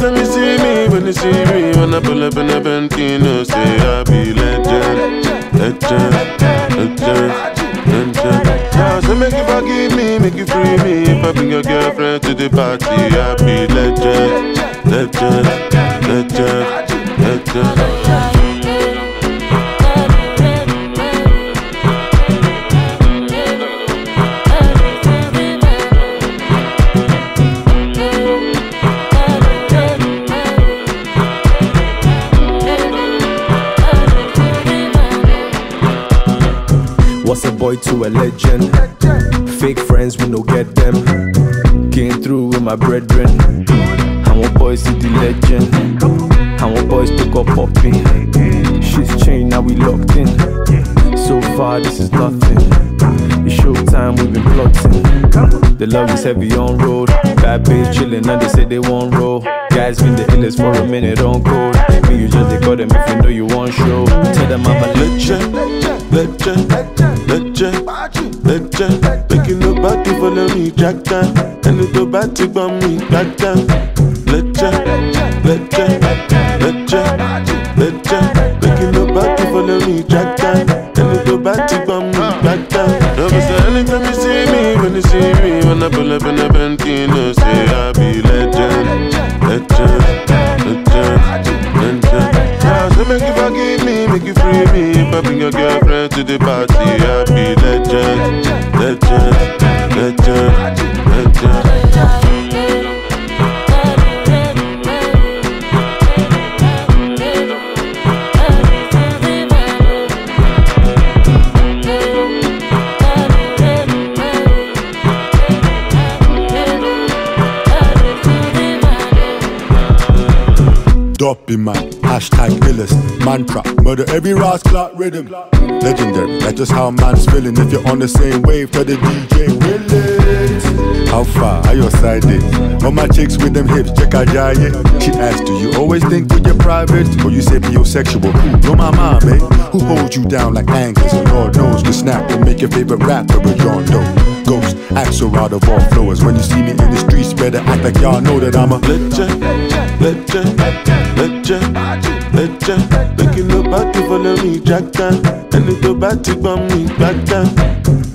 Anytime you see me, when you see me, when I pull up in a Bentino, say I be legend, legend, legend, legend. Yeah, so make you forgive me, make you free me. If I bring your girlfriend to the party, I be legend, legend, legend, legend. What's a boy to a legend? Fake friends, we no get them. Came through with my brethren. I want boys to the legend. I want boys to go popping. Shit's changed, now we locked in. So far, this is nothing. It's showtime, we've been plotting. The love is heavy on road. Bad bitch chillin' and they say they won't roll. Guys been the illest for a minute on code. Me, you just they call them if you know you want show. Tell them I'm a legend, legend, legend, legend. Making nobody follow me, jack down. And it's nobody but me, back down. Legend, legend, legend, legend. Making nobody follow me, jack down. And it's nobody but me, back down. Never say anytime you see me, when you see me, when I pull up in a Bentino, say I be legend, legend, legend, legend. Yeah, so make you forgive me, make you free me. If I bring your girlfriend to the party, I be legend, legend, legend, legend. Doppy man, hashtag illest, mantra, murder every rascal rhythm. Legendary, that's just how man's feeling. If you're on the same wave, tell the DJ Willis. How far are your side days? All my chicks with them hips, check out Jaye. She asked, do you always think with your private? Or you say biosexual? You're my mom, eh? Who holds you down like anchors? And Lord knows, can snap and make your favorite rapper a John Doe. Ghost, act so out of all floors. When you see me in the streets, better act like y'all know that I'm a legend, legend, legend, legend. Making nobody follow me, jack down. And it's nobody but me, back down.